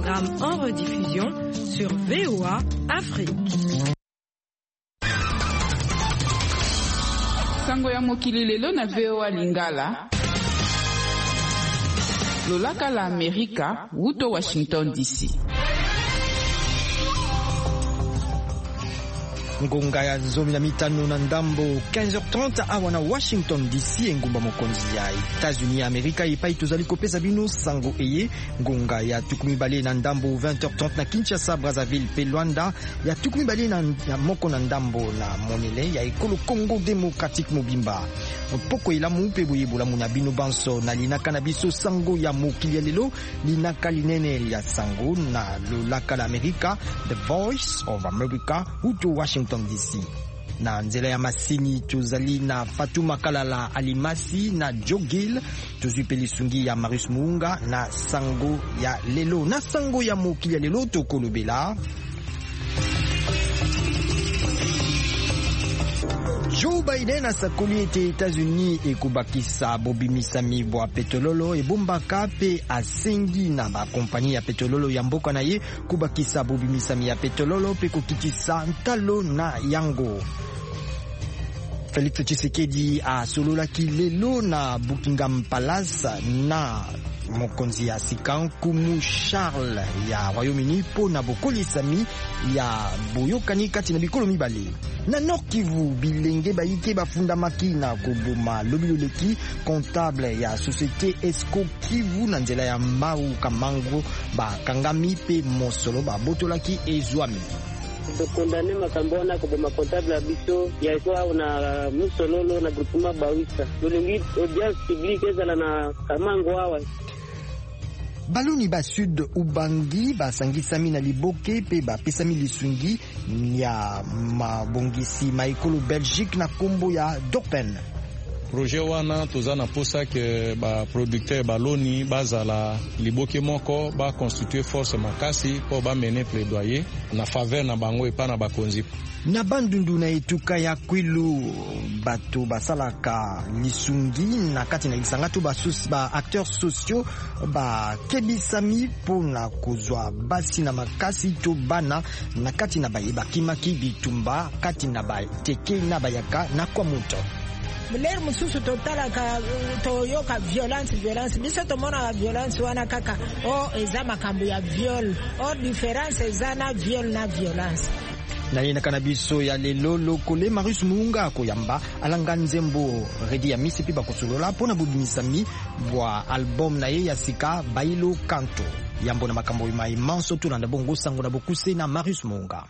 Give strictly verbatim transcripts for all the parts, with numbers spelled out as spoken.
programme en rediffusion sur V O A Afrique. Sango ya mokili lelo na V O A Lingala. Lolaka la Amerika, wuto Washington D C. Ngonga ya zomi na mitano na ndambo quinze heures trente awa na Washington D C engumba mokonzi ya États-Unis Amerika ipai tozali kopesa bino sango eye ngonga ya tukumi bale na ndambo vingt heures trente na Kinshasa Brazzaville pe Luanda ya tukumi bale na, na moko na ndambo na monele ya ekolo Congo Démocratique mobimba poko ilamu pe boyebola muna bino banso na linaka na biso sango ya mokili ya lelo linaka linene ya sango na lolaka la Amerika The Voice of America uto Washington D C. Na nzela ya masini tuzali na Fatuma Kalala Alimasi na Joe Gill, tuzipeli sungi ya Marius Muunga na sango ya lelo na sango ya mokili ya lelo tokolobela Joe Biden asakoli ete États-Unis ekobakisa bobimisami bwa petrololo ebombaka pe asengi na bakompani ya petrololo ya mboka na ye kubakisa bobimisami ya petrololo pe kokitisa ntalo na yango. Félix Tshisekedi asololaki lelo na Buckingham Palace na mokonzi ya sika nkumu Charles ya Royaume-Uni po na bokolisami ya boyokani kati na bikolo mibale. Na Nord Kivu bilenge baike bafundamaki na koboma lobiloleki comptable ya société Esco Kivu na nzela ya Mbau Kamango bakangami pe mosolo babotolaki ezwami. Tokondane makambo na koboma comptable ya biso ya kwa na musololo na groupement Bawisa lolingi audience publique ezala na Kamango hawa. Baloni ba sud ubangi basangisami na liboke pe bapesami lisungi ya mabongisi maikolo Belgique na kombo ya Dopen. Projet wana toza na posa ke ba producteur baloni bazala liboke moko ba constituer force makasi po ba mener plaidoyer na faveur na bango epa na bakonzi. Na bandundu na etuka ya Kwilu bato basalaka lisungi na kati na lisangatu basus ba acteurs sociaux ba kebisami pona kozwa basi na makasi to bana na kati na bayeba kimaki bitumba kati na ba teke na bayaka na kwa moto. Muler mususu totala ka toyoka violence violence biso tomona violence wana kaka o eza makambo ya viol o difference eza na viol na violence. Na yena kanabiso ya lelo lokole Marius Muunga koyamba alanga nzembo redi ya misi piba kosolola pona bubimisami bwa album na ye ya sika Bailo Kanto yambo na makambo mai manso tulanda bongo sango na bokuse na Marius Muunga.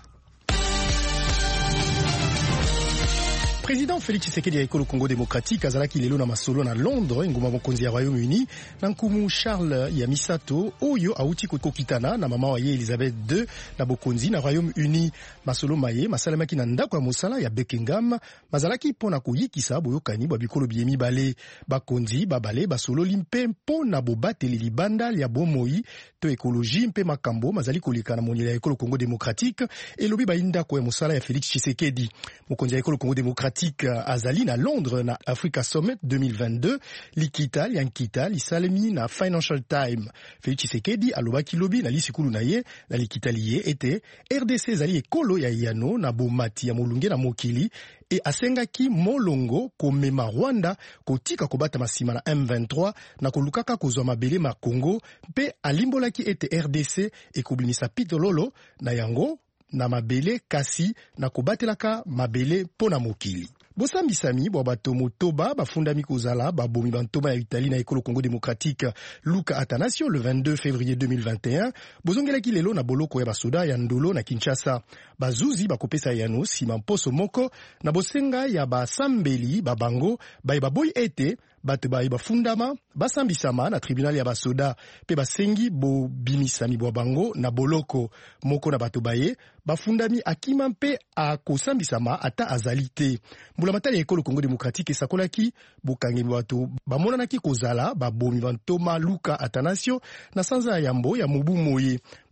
Président Félix Tshisekedi ya ekolo Congo Démocratique azalaki lelo na masolo na Londres nguma mokonzi ya Royaume-Uni na nkumu Charles ya Misato oyo auti kokitana na mama wa ye Elizabeth deux na bokonzi na Royaume-Uni. Masolo maye masalamaki na ndako ya mosala ya Buckingham mazalaki pona koyikisa boyokani bwa bikolo biemi bale bakonzi babale basololi mpe mpona bobateli libanda ya bomoi to ekoloji mpe makambo mazali koleka na monela ya ekolo Congo Démocratique elobi bayindako ya mosala ya Félix Tshisekedi. Mokonzi ya ekolo Congo Démocratique azali na Londres na Africa Summit deux mille vingt-deux likita yankita lisalemi na Financial Times. Félix Tshisekedi alobaki lobi na lisikulu na ye na likita liye ete R D C ezali ekolo ya yano na bomati ya molunge na mokili e asengaki molongo komema Rwanda kotika kobata masima na M vingt-trois na kolukaka kozwa mabele ma Congo mpe alimbolaki ete R D C ekobimisa pitololo na yango na mabele kasi na kobatelaka mabele pona mokili. Bosambisami bwa bato motoba bafundami kozala babomi bantoma ya Italie na ekolo Congo Démocratique Luka Atanasio le vingt-deux février deux mille vingt et un bozongelaki lelo na boloko ya basoda ya ndolo na Kinshasa. Bazuzi bakopesa yano sima mposo moko na bosenga ya basambeli babango baye baboyi ete bato baye bafundama basambisama na tribunal ya basoda pe basengi bo bimisami bwa bango na boloko moko na bato baye bafundami akima mpe akosambisama ata azalite. Mbula matali ya ekolo Congo Démocratique esakolaki bokangi bato bamonanaki kozala babomi bantoma Luka Atanasio na sanza ya yambo ya mobu moye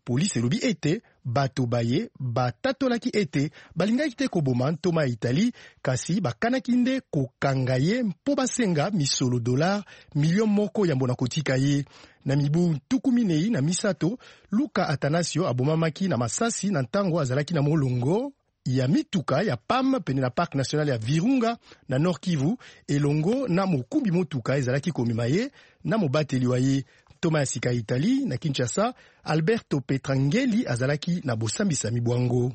police elobi ete bato baye batatolaki ete balingaki te koboma ntoma ya Italie kasi bakanaki nde kokanga ye mpo basenga misolo dollar milio moko ya mbona kotika ye. Na mibu tuku minei na misato, Luka Atanasio abomamaki na masasi na ntango azalaki na molongo ya mituka ya P A M pene na Parc National ya Virunga na Nord Kivu elongo na mokumbi motuka ezalaki komema ye na mobateli wa ye. Toma ya sika Italie na Kinshasa, Alberto Petrangeli azalaki na bosambisa mibwango.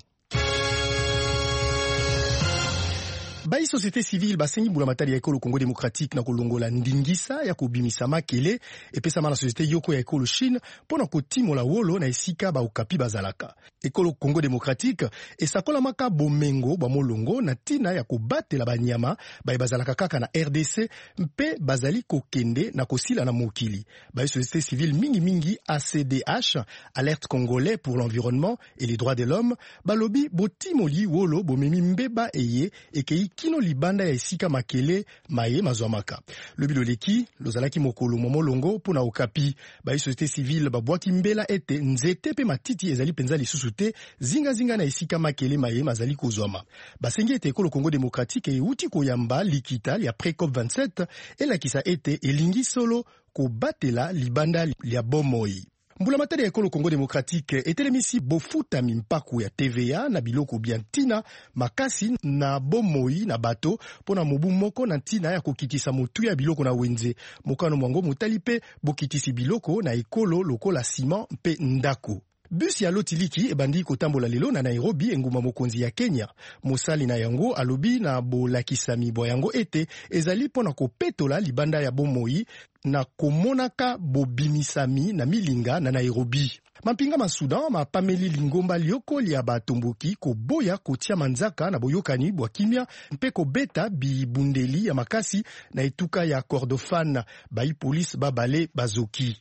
Bai société civile basengi mbula matali ya ekolo Congo démocratique na kolongola ndingisa ya kobimisa makele epesama na société yoko ya ekolo Chine pona kotimola wolo na esika ba okapi bazalaka. Ekolo Congo démocratique esakola maka bomengo ba molongo na tina ya kobatela banyama bai bazalaka kaka na R D C mpe bazali kokende na kosila na mokili. Bai société civile mingi mingi A C D H, Alerte Congolais pour l'environnement et les droits de l'homme, balobi botimoli wolo bomemi mbeba eye ekei kino libanda ya esika makele maye mazwamaka. Lobilo leki lozalaki mokolo momolongo pona okapi. Ba société civile babwaki mbela ete nzete pe matiti ezali penza lisusu te zinga zinga na esika makele maye mazali kozwama. Basengi ete ekolo Congo démocratique euti koyamba likita ya pré-COP vingt-sept elakisa ete elingi solo kobatela libanda lia bomoi. Mbula matari ya ekolo Congo démocratique etelemisi bofutami mpaku ya T V A na biloko biantina makasi na bomoi na bato pona mobu moko na ntina ya kokitisa motu ya biloko na wenze. Mokano mwango motali pe bokitisi biloko na ekolo lokola ciment mpe ndako. Bus ya lotiliki ebandi kotambola lelo na Nairobi enguma mokonzi ya Kenya. Mosali na yango alobi na bolakisami bo yango ete ezali pona kopetola libanda ya bomoi na komonaka bobimisami na milinga na Nairobi. Mampinga masudan mapameli lingomba lioko lia batomboki koboya kotia manzaka na boyokani bwa kimia mpe kobeta bibundeli ya makasi na etuka ya Kordofan bai police babale bazoki.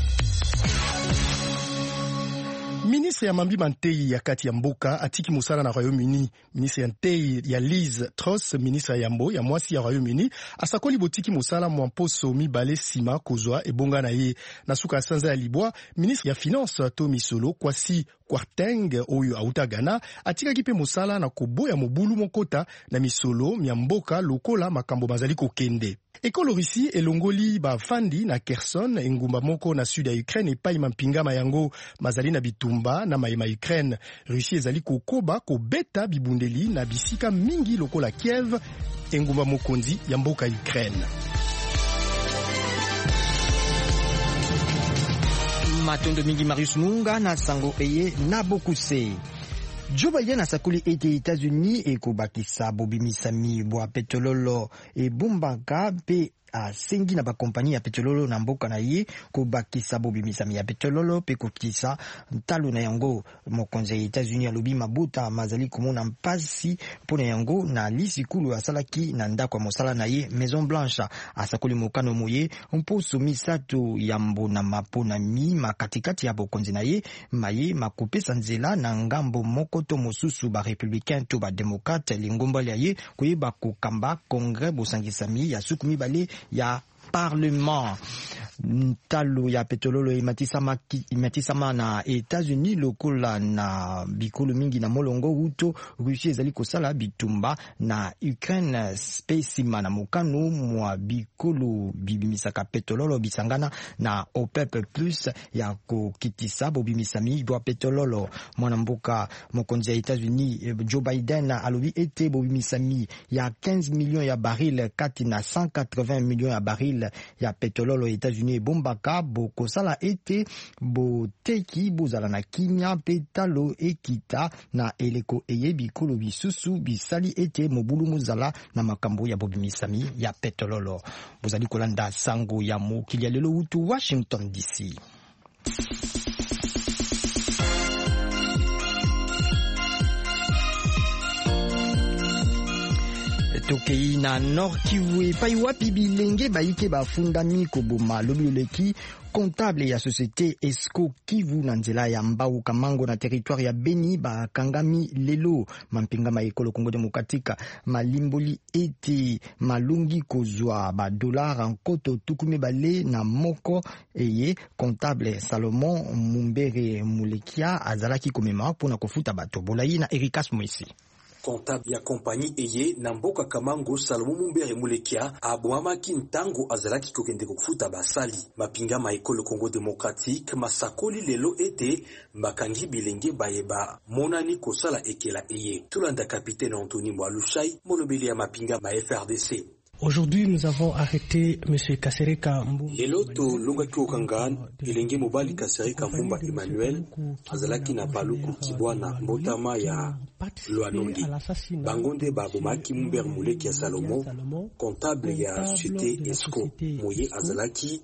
Ministre ya mambi mantei ya kati ya mboka atiki musala na Royaume-Uni. Ministre ya ntei ya Liz Truss, ministre ya mbo ya mwasi ya Royaume-Uni, asakoli botiki musala mwamposo mibale sima kozwa ebonga na ye. Na suka sanza ya libwa, ministre ya finance Tomi Solo Kwasi Kwarteng oyo autagana atikaki pe musala na koboya mobulu mokota na misolo mya mboka lokola makambo mazali kokende. Ekolo Russie elongoli bafandi na Kherson engumba moko na sud ya Ukraine epai mampinga mayango mazali na bitumba na mayema Ukraine. Russie ezali kokoba kobeta bibundeli na bisika mingi lokola Kiev engumba mokonzi ya mboka Ukraine. Matondo mingi Marius Munga na sango eye na bokuse. Joe Biden asakuli ete États-Unis ekobakisa bobimisami bwa petrololo e bumbaka pe a sengi na ba kompani ya petrololo na mboka na ye kobakisa bobimisami ya petrololo pe kokisa ntalo na yango. Mokonzi ya États-Unis alobi mabuta mazali komona mpasi pona yango na lisikulu asalaki na ndako ya mosala na ye Maison Blanche. Asakoli mokano moye mposo misato ya mbona mapona mi makatikati ya bokonzi na ye maye makopesa nzela na ngambo moko to mosusu ba républicain to ba démocrate lingomba ya ye koyeba kokamba congrès bosangisami ya suku mibale ya Parlement. Ntalo ya petrololo imatisama imatisama na États-Unis lokola na bikolo mingi na molongo uto Russie ezali kosala bitumba na Ukraine spesima na mokano mwa bikolo bibimisaka petrololo bisangana na OPEP plus ya kokitisa bobimisami bwa petrololo. Mwana mboka mokonzi ya États-Unis Joe Biden alobi ete bobimisami ya quinze millions ya baril kati na cent quatre-vingts millions ya baril ya petrololo États-Unis bombaka bokosala ete boteki bozala na kimia petalo ekita na eleko eyebi kolo bisusu bisali ete mobulu mozala na makambo ya bobimisami ya petrololo. Bozali kolanda sango ya mokili ya lelo utu Washington D C. tokei na Nord Kivu epai wapi bilenge baike bafundami koboma lobi oleki comptable ya société Esco Kivu na nzela ya Mbau Kamango na territoire ya Beni bakangami lelo mampinga ma ekolo Congo Demokratika malimboli ete malungi kozwa ba dollar nkoto tukumi bale na moko eye comptable Salomon Mumbere Mulekia azalaki komema pona kofuta bato bolayi na Erikas Moisi. Comptable ya compagnie eye na mboka Kamango Salomon Mumbere Mulekia abwamaki ntango azalaki kokende kofuta basali mapinga ma ekolo Congo Démocratique masakoli lelo ete makangi bilenge bayeba monani kosala ekela eye tulanda capitaine Anthony Mwalushai molobeli ya mapinga ma F R D C. Aujourd'hui, nous avons arrêté M. Kasereka Mbumba. Lelo to longa kiokangani ilenge mobali Kasereka Mbumba Emmanuel azalaki na paluku kibwana mbotama ya Loanongi. Bangonde babomaki Mumbere Mulekia Salomon, comptable ya société Esco moye azalaki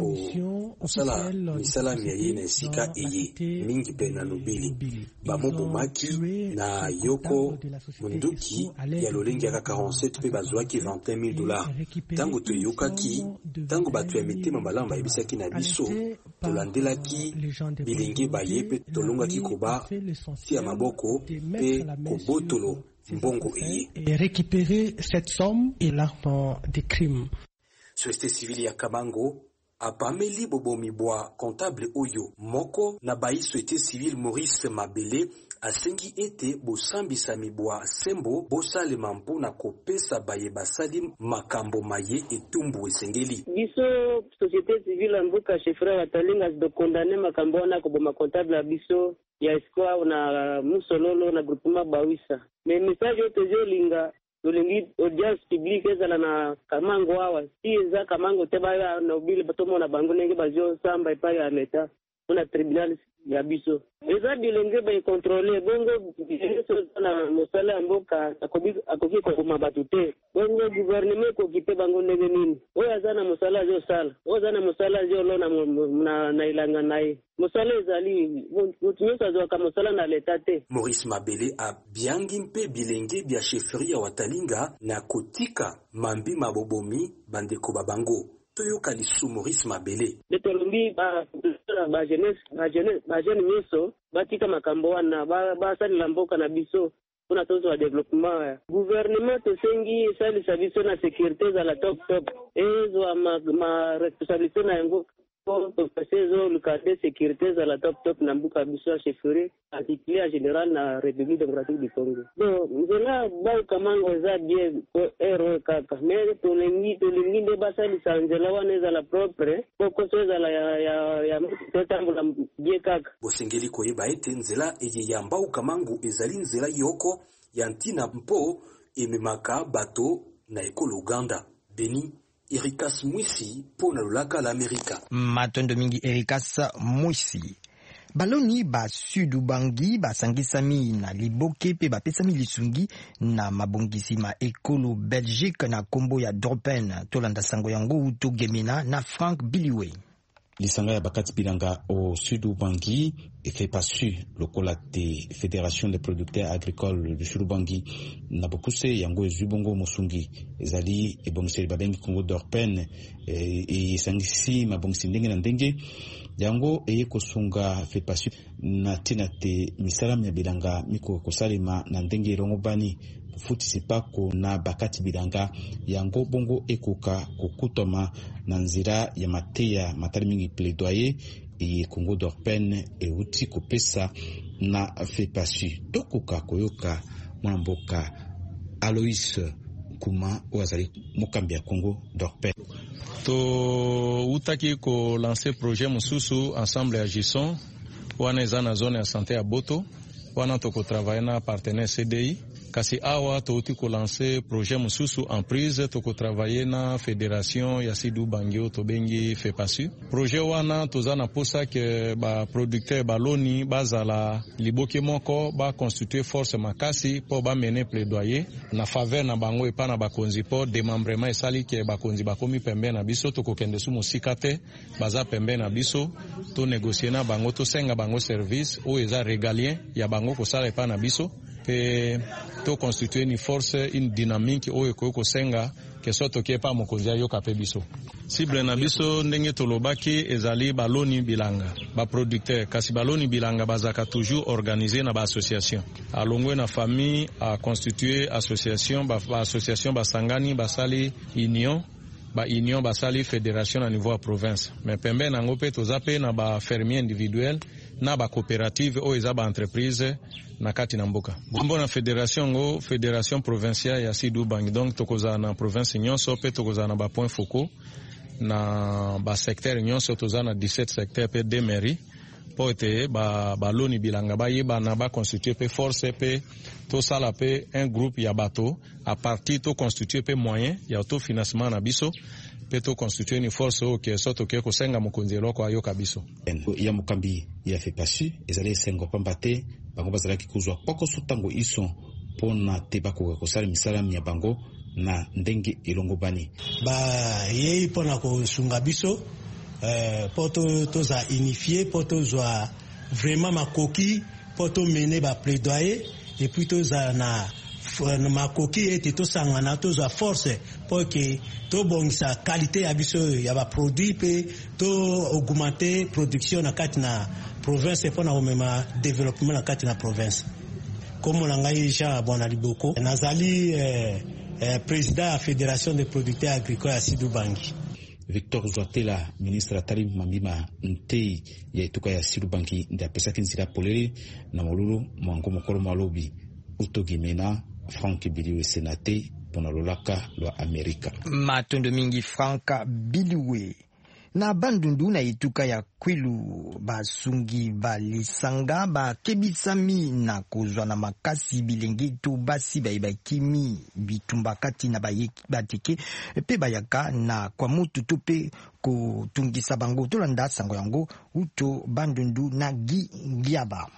ko sala misala miaye na esika eye mingi pena nobili. Bamobomaki na yoko munduki ya lolengi ya quarante-sept pe bazwaki vingt et un mille dollars. Tango to yokaki, tango batu ya mitema malamba yebisaki na biso, tolandelaki bilenge bayepe tolonga kikoba tia maboko pe kobotolo mbongo eye. Et récupérer cette somme et l'argent des crimes. Société civile ya Kamango apameli bobomi bwa comptable oyo moko na bayi société civile Maurice Mabele asengi ete bosambisa mibwa sembo bosale mampu na kopesa baye basali makambo maye etumbu esengeli. Biso société civile mbuka chefra watalinga de condamner makambo na koboma comptable biso ya Esco na Musololo na groupement Bawisa. Mais message yote jolinga Dolingi audience publique ezala na Kamango awa si eza Kamango teba na obile batomo na bango nenge bazo samba epa ya leta na tribunal ya biso eza bilenge ba contrôler bongo na mosala mboka akoki ko mabatute bongo gouvernement ko kipe bango nenge nini oyo azana mosala jo sala oyo azana mosala jo lona na na ilanga naye mosala ezali mutunyosa zo ka mosala na leta te. Maurice Mabele a biangi mpe bilenge bya chefferie ya Watalinga na kotika mambi mabobomi bandeko babango toyoka lisu Maurice Mabele de tolumbi ba ba jeunesse ba jeunesse ba jeune nyeso batika makambo wana ba basali lamboka na biso kuna tozo wa development gouvernement to sengi sali service na sécurité za la top top ezo ma, ma responsabilité na yango pour passer le cadre de sécurité za la top top na mbuka biso chefferie article général na République démocratique du Congo. Donc nzela ba Kamango za bien ko ero kaka mais to lengi to lengi de basali sanzela wana za la propre poko so za la ya ya ya mutambula bien kaka bosengeli ko yeba ete nzela eye ya Mbau Kamango ezali nzela yoko ya ntina mpo ememaka bato na ekolo Uganda. Beni Erikas Mwisi pona lulaka la Amerika. Matondo mingi Erikas Mwisi. Baloni ba Sudu Bangi ba sangisami na Liboke pe ba pesami lisungi na mabongisi ma ekolo Belgique na kombo ya Dropen tolanda sango yango uto gemina na Frank Biliwe. Lisanga ya bakati bilanga au Sudu Bangi fait pas su lokola te Fédération des producteurs agricoles du Sudu Bangi na bokuse yango ezubongo musungi ezali ebongiseli babengi Congo d'Orpen e sangisi mabongisi ndenge na ndenge yango eye kosunga fait pas su na tina te misalam ya bilanga miko kosalema na ndenge rongo bani futisi pako na bakati bilanga yango bongo ekoka kokutoma na nzira ya mateya matari mingi plaidoyer e Congo d'Orpen e uti kopesa na fepasu tokoka koyoka mwamboka Alois Kuma wazali mukambi ya Congo d'Orpen. To utaki ko lancer projet mususu ensemble agissons wana eza na zone ya santé ya Boto wana toko travailler na partenaire C D I kasi awa touti ko lancer projet mususu en prise toko travailler na fédération ya Sidu Bangio to bengi fepasu projet wana toza na posa ke ba producteur baloni bazala liboke moko ba constituer force makasi po ba mener plaidoyer na faveur na bango epa na bakonzi po démembrement esali ke bakonzi bakomi pembe na biso toko kende su musika te baza pembe na biso to négocier na bango to senga bango service o eza régalien ya bango ko sala epa na biso pe to constituer une force, une dynamique oyo ko senga ke soto ke pa mokonzi yo kape biso. Cible na biso ndenge tolobaki ezali baloni bilanga ba producteur kasi baloni bilanga bazaka toujours organiser na ba association alongwe na famille a constituer association ba, ba association basangani basali union ba union basali fédération à niveau à province mais pembe na ngope tozape na ba fermier individuel na ba coopérative o eza ba entreprise na kati na mboka bombo na fédération ngo fédération provinciale ya Sidou Bangi donc tokoza na province nyonso pe tokoza na ba point focaux na ba secteur nyonso toza na dix-sept secteurs pe de mairie po ete ba baloni bilanga ba yeba na ba constituer pe force pe to sala pe un groupe ya bato à partir to constituer pe moyen ya auto financement na biso pe to constituer une force o ke soto ke ko senga mokonzi loko ayo kabiso ya mukambi ya fait passu ezali sengo pambate bango bazala ki kuzwa poko sutango iso pona teba ko ko sala misala ya bango na ndenge elongo bani ba yei pona ko sunga biso euh poto toza unifié poto zwa vraiment makoki poto mener ba plaidoyer et puis toza na na makoki ete to sangana toza force pour que to bongisa qualité ya biso ya ba produit pe to augmenter production na kati na province pona omema développement na kati na province comme on ngai Jean Bona Liboko nazali euh, euh, président de la Fédération des producteurs agricoles à Sidou Bangi. Victor Zwatela, ministre Atari Mambima Ntei ya ituka ya Sidou Bangi nda pesa kinzira polele na molulu mwango mokolo malobi utogimena Frank Biliwe senate pona lolaka lwa Amerika. Matondo mingi Frank Biliwe na bandundu na ituka ya Kwilu basungi balisanga bakebisami na kozwa na makasi bilenge to basi baibakimi bitumba kati na bateke pe bayaka na kwa mutu to pe kotungisa bango tolanda sango yango uto bandundu na gi ngiaba.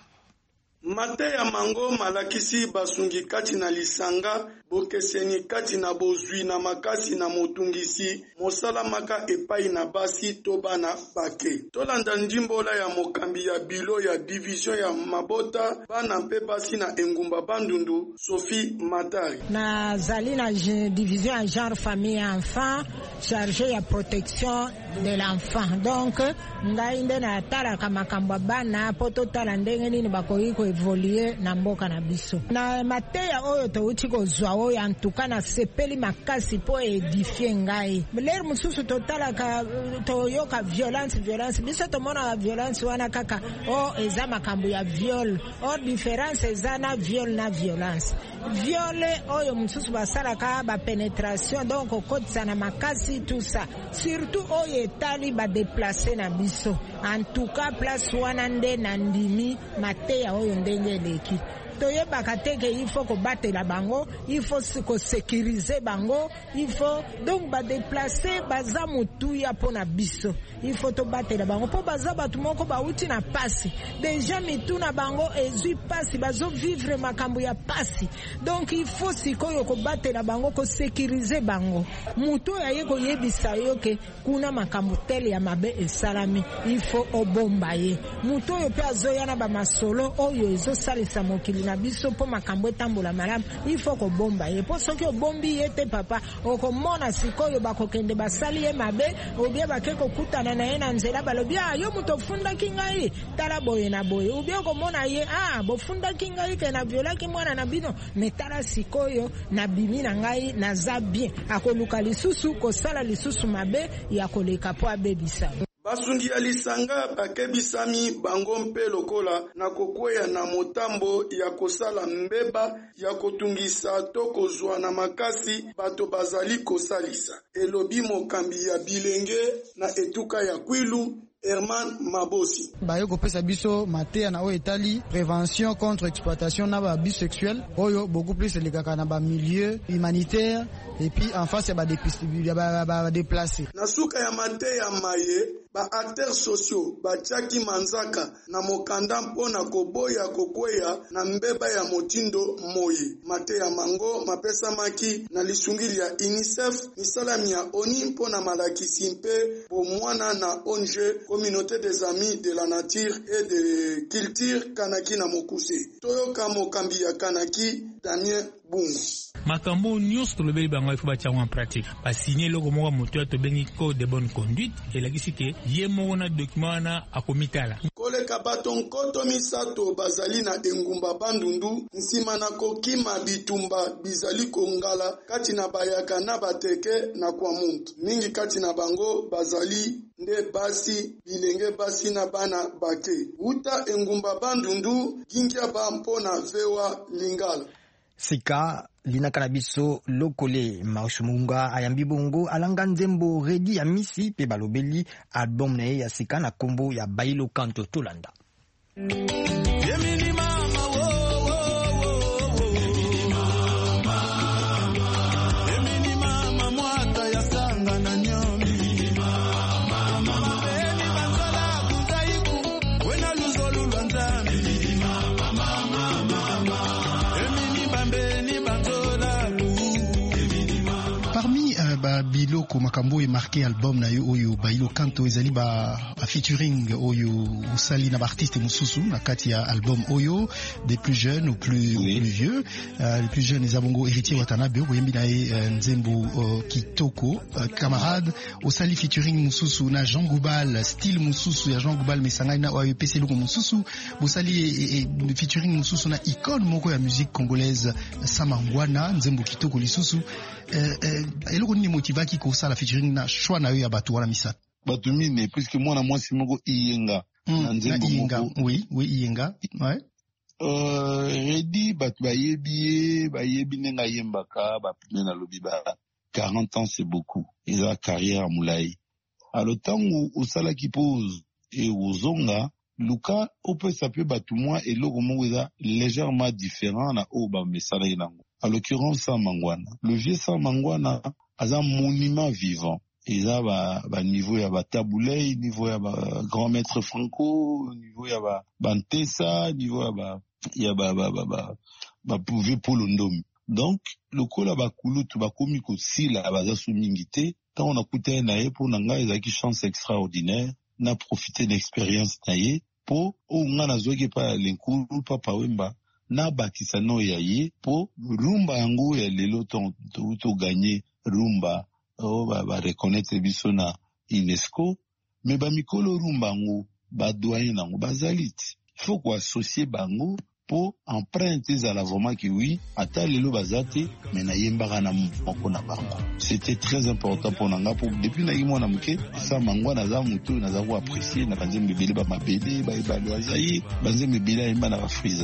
Mate ya mango malakisi basungi kati na lisanga bokeseni kati na bozwi na makasi na motungisi mosala maka epai na basi to bana bake tolanda ndimbola ya mokambi ya bilo ya division ya mabota bana pe basi na engumba bandundu Sophie Matari na zali na division ya genre famille enfant chargé ya protection de l'enfant donc ngai nde na tala kama kamba bana poto tala ndenge nini bakoki ko evoluer na mboka na biso na mateya oyo to uti ko zwa oyo antuka na sepeli makasi po edifier ngai ler mususu to tala ka to yoka violence violence biso to mona violence wana kaka o eza makambo ya viol o difference eza na viol na violence viole oyo mususu basala ka ba pénétration donc okotisa na makasi tout ça surtout oyo etali ba déplacer na biso en tout cas place wana nde na ndimi mateya oyo ndenge eleki toyebaka teke il faut kobatela bango il faut ko sécuriser bango il faut donc ba déplacer baza mutuya pona biso il faut to batela bango po baza batu moko bauti na pasi déjà mituna bango ezui pasi bazo vivre makambo ya pasi donc il faut sikoyo ko batela bango ko sécuriser bango mutu yaye ko yebisa yoke kuna makambo tele ya mabe esalami il faut obomba ye mutu yo pe azoyana ba masolo oyo ezo salisa mokili na biso po makambo etambola malamu il faut ko bomba ye po soki obombi ye te papa okomona sikoyo bakokende basali ye mabe obie bakeko kutana na ye na nzela balobi ah yo muto funda kingai tala boye na boye obie okomona ye ah bofunda kingai ke na viola ki mwana na bino metala sikoyo na bimi na ngai na za bien akoluka lisusu kosala lisusu mabe ya koleka po abebisa basungi ya lisanga bakebisami bango mpe lokola na kokweya na motambo ya kosala mbeba ya kotungisa to kozwa na makasi bato bazali kosalisa elobi mokambi ya bilenge na etuka ya Kwilu Herman Mabosi bayo kopesa biso mateya na oyo etali prévention contre exploitation na ba bisexuel oyo beaucoup plus elekaka na ba milieu humanitaire et puis en face ya ba déplacer na suka ya mateya maye ba acteurs sociaux batiaki manzaka na mokanda mpona koboya kokweya na mbeba ya motindo moye. Mateya Mango mapesamaki na lisungili ya UNICEF misalami ya oni mpona malakisi mpe bomwana na O N G Communauté des Amis de la Nature et de Culture Kanaki na Mokuse. Toyoka mokambi ya Kanaki Damien Bungu. Makambo nyonso tolobeli bango ifo batiango en pratique. Ba signer loko moko moto to bengi code de bonne conduite et la gisike ye moko na document na akomitala. Koleka bato nkoto misato bazali na engumba bandundu nsima na kokima bitumba bizali kongala kati na bayaka na bateke na kwa muntu. Mingi kati na bango bazali nde basi bilenge basi na bana bake. Uta engumba bandundu gingia ba mpona vewa lingala. Sika linaka na biso lokole Maushumunga ayambi bongo alanga nzembo redi ya misi pe balobeli album na ye ya sika na kombo ya Bailo Kanto Tolanda. Biloko makambo e marqué album na yo oyo Bailo Kanto ezali ba, ba featuring oyo usali na ba artiste mususu na kati ya album oyo des plus jeunes ou plus, oui. ou plus vieux uh, les plus jeunes ezabongo Héritier Watanabe boyembi na ye uh, Nzembo uh, Kitoko uh, camarade usali featuring mususu na Jean Goubal style mususu ya Jean Goubal mesangani na oyo pese loko mususu bosali e, e, featuring mususu na icône moko ya musique congolaise Samangwana Nzembo Kitoko lisusu uh, uh, eloko nini motivaki ko sala featuring na choix na yo ya bato wana misato bato mine puisque mwana mwasi moko Iyenga mm, na Nzembo moko oui oui Iyenga ouais euh redi bato bayebi bayebi nenga yembaka ba na lobi ba quarante ans c'est beaucoup ils ont carrière moulai alors tango osala ki pose et ozonga luka ope sape bato moi et logo moko eza légèrement différent na oba mesala yango à l'occurrence Samangwana le vieux Samangwana as un monument vivant. Ils ont un niveau, il y a un taboulé, niveau, il y a un grand maître Franco, niveau, il y a un Ntessa, niveau, il y a un pouvé Polondom. Donc, le coup là, bah, coulou, tout va commis aussi, là, bah, ça soumingité. Quand on a coûté un aïe pour n'anga, ils ont une chance extraordinaire, n'a profité d'expérience naïe, pour, ou, on a zoué pas l'incoulou, pas pa wemba, na bâtissa no yaye, pour, rumba yango, ya lelo, ton, to gagné, rumba oh ba ba reconnaître biso na UNESCO mais ba mikolo rumba ngo ba doyen nango bazaliti il faut quoi associer bango pour emprunter za la vraiment que oui ata lelo bazate mais na yembaka na moko na bango c'était très important pour nanga pour depuis na yimo na muke ça mangwa na za mutu na za ko apprécier na banze mbele ba mabele ba ba loazayi banze mbele yemba na ba friza.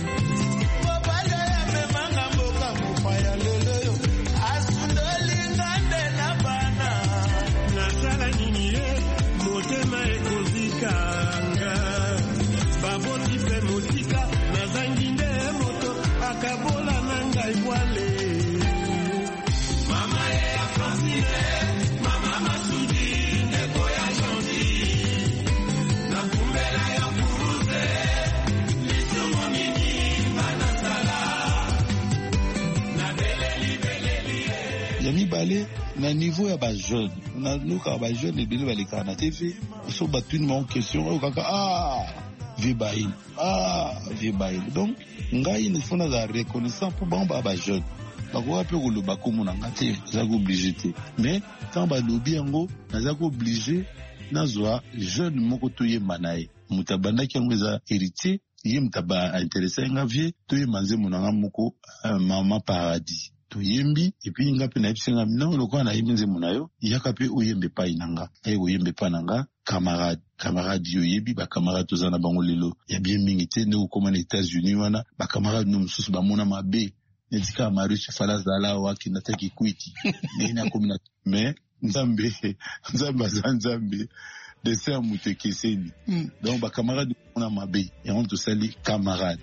Yami balé na niveau ya ba jeune na loka ba jeune et bele baleka na T V so batune mon question o kaka ah vibail ah vibail donc ngai ne fona za reconnaissance pour ba ba jeune ba ko pe ko lo ba ko mona ngate za ko obligé te mais quand ba lobi yango na za ko obligé na zwa jeune moko to ye manaye mutabanda ki yango za héritier ye mutaba intéressé nga vie to ye manze mona moko mama paradis yembi et puis nga pe na ipsinga non lokwa na yembi nzemu nayo yaka pe oyembe pa inanga ay oyembe pa nanga camarade camarade yo yebi ba camarade tozana bango lelo ya bien mingi te ne okoma na États-Unis wana ba camarade no mususu ba mona mabe netika marusi falaza la wa kinata ki kwiti na komina mais nzambe nzamba nzambe de ser mutekeseni donc ba camarade mona mabe ya on to sali camarade.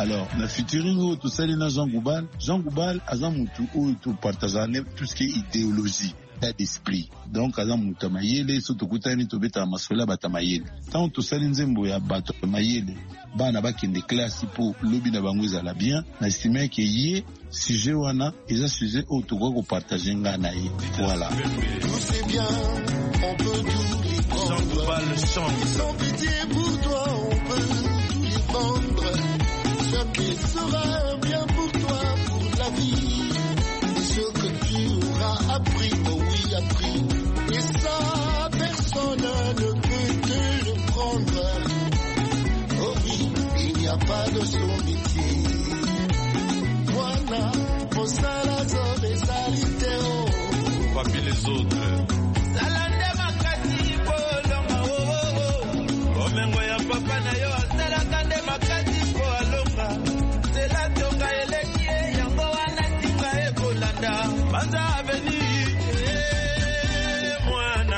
Alors, na featuring oyo tosali na Jean Goubal, Jean Goubal aza mutu oyo topartagane tout ce qui est idéologie, état d'esprit. Donc aza mutu mayele, so tokutani tobeta masola bata mayele. Tant tosali nzembo ya bato mayele, bana bakende classe po lobi na bango ezala bien, na estime que ye sujet wana eza sujet oyo tokoki kopartage nga na ye. Voilà. Tout c'est bien, on peut tout les prendre. Sans pitié pour toi, on peut tout les prendre. Ce qui sera bien pour toi, pour la vie. Ce que tu auras appris, oh oui, appris. Et ça, personne ne peut te le prendre. Oh oui, il n'y a pas de son métier. Voilà, pour ça, la zone est saliteo. Papi les autres. Salande makati bolonga oh oh oh. Omengo ya papa na yo asala kande makati po alonga. Sela tonga elekie yango wana tinga ebolanda. Banza aveni mwana.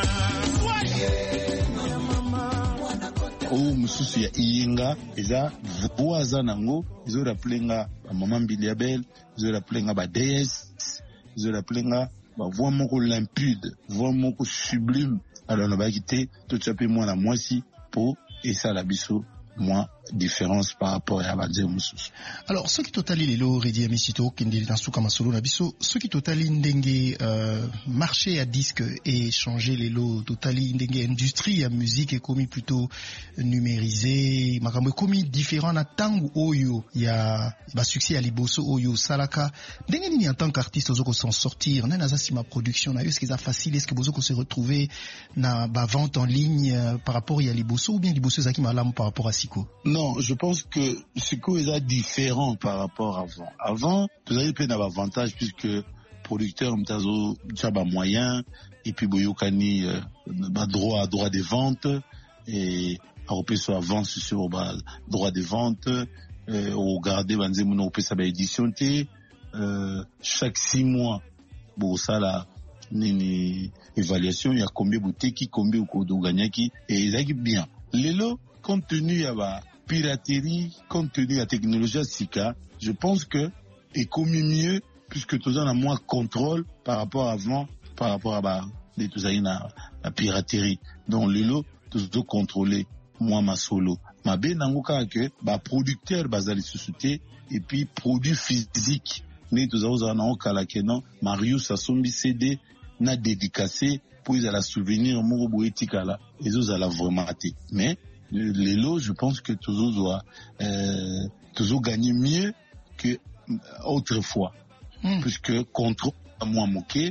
Oh mususu ya iyenga eza voisin nango izo rappelenga maman Biliabel, izo rappelenga ba D S, izo rappelenga ba voix moko limpide, voix moko sublime. Alors on va quitter tout ça peu moi la moisi pour et ça la biso moi différence par rapport à Badze Mususu. Alors ce qui totali lelo Redi Amisito kende na suka masolo na biso ce qui totali ndenge euh, marché à disque et changer lelo totali ndenge industrie ya musique est commis plutôt numérisé makambo commis différent na tangu oyo ya ba succès à liboso oyo salaka ndenge nini en tant qu'artiste ozoko s'en sortir na naza si ma production na yo est-ce que ça facile est-ce que bozoko se retrouver na ba vente en ligne euh, par rapport ya liboso ou bien liboso zaki malamu par rapport à Siko? Non, je pense que Siko est différent par rapport à avant. Avant, vous avez plein d'avantages puisque producteur mtazo tchaba moyen et puis boyokani euh, bah, droit à droit des ventes et européen soit avance sur bah, droit des ventes euh, au garder banze mon européen sa édition té euh, chaque six mois bon ça là nini évaluation il y a combien bouteki combien au de gagnaki et ils ont bien lelo compte tenu à ba piraterie, compte tenu de la technologie Sika, je pense que est commis mieux puisque tout ça a moins contrôle par rapport à avant, par rapport à bah, les tout ça la, la piraterie. Donc le lot tout ça contrôlé moi ma solo. Ma ben nangoka que bah producteur basali société et puis produit physique. Mais tout ça on a kala kenan Marius Asombi C D na dédicacé pour ils à la souvenir mon boetika là et ils à la vraiment raté. Mais les lots, je pense que toujours doit euh, toujours gagner mieux que autrefois, mm. puisque contre moi moqué,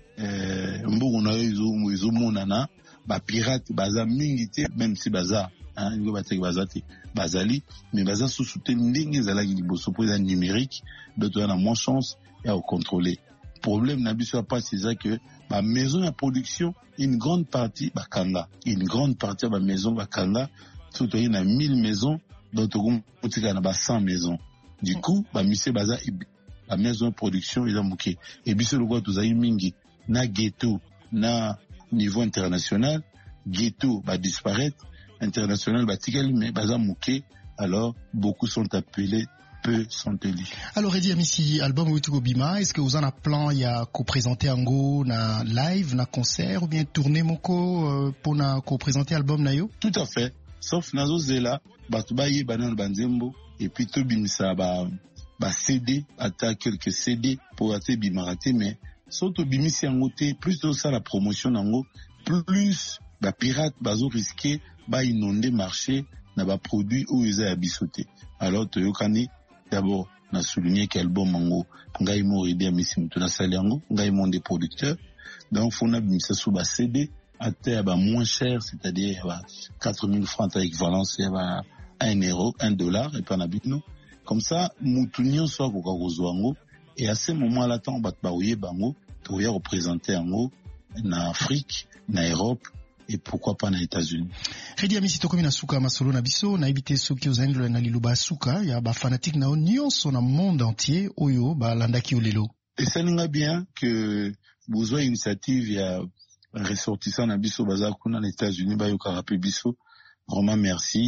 on a eu ils ont monana, bah pirate, baza mingité, même si baza, hein, il va être bazati, bazali, mais baza sous soutien n'ingi zala qui bosse pour les numérique, d'autres on a moins chance et à contrôler. Problème n'a pas c'est ça que ma maison de production une grande partie bakanga une grande partie de ma maison bakanga surtout il y a mille maisons d'autres il y a cent maisons du coup ba monsieur baza la maison de production ils ont bouqué et biso le quoi tous aïe mingi na ghetto na niveau international ghetto va disparaître international va tirer mais baza mouké alors beaucoup sont appelés peu sont élus. Alors Redi Amissi, album Wituko Bima, est-ce que vous en avez plan il y a co-présenter Ango na live, na concert ou bien tourner moko euh, pour na co-présenter album na yo? Tout à fait. Sauf nazo zela, batubaye banan banzembo et puis to bimisa ba ba C D, ata quelques C D pour até bimarate mais surtout bimisi ango te plus de ça la promotion nango plus ba pirate bazo risquer ba inonder marché na ba produit ou ils a bisoté. Alors to yokani d'abord na souligné qu'album mango ngai mo Redi Amissi mutu na sali yango ngai mon des producteurs donc fona bimisa sous ba C D à terre bah, moins cher c'est-à-dire bah, quatre mille francs avec valence il bah, un euro un dollar et puis on habite nous comme ça mutu nyonso ko kozwa yango et à ce moment là temps bat ba oye bango to ya représenter yango na Afrique na Europe et pourquoi pas aux États-Unis. Redi Amissi tokomi na suka masolo na biso na ibite soki ozandlo na liloba suka ya ba fanatique na nyonso na monde entier oyo ba landaki olelo. Et ça n'inga bien que besoin initiative ya ressortissant na biso baza kuna na États-Unis ba yo karape biso vraiment merci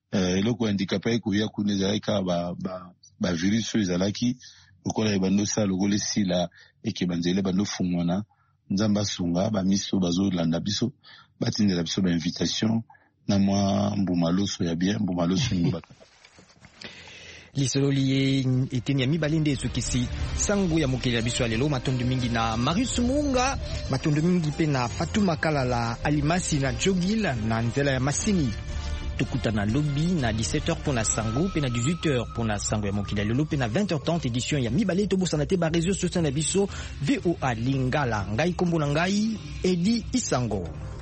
euh, eloko handicapé koya kuna ezalaki kaka ba, ba, ba virus oyo ezalaki lokola ebando sa lokola sila eke banzele bando fungwana nzamba sunga ba miso bazolanda biso batindela biso ba invitation na mwa mbuma loso ya bien mbuma loso ngo lisolo liye eteni ya mibale nde ezokisi sango ya mokili ya biso ya lelo matondo mingi na Marius Munga matondo mingi pe na Fatuma Kalala Alimasi na Jogil na nzela ya Masini tokutana lobby na dix-sept heures pour na sango pe na dix-huit heures pour na sango ya mokili ya lelo pe na vingt heures trente édition ya mibale tobosana te ba réseaux sociaux na biso V O A Lingala ngai kombo na ngai Edi Isango.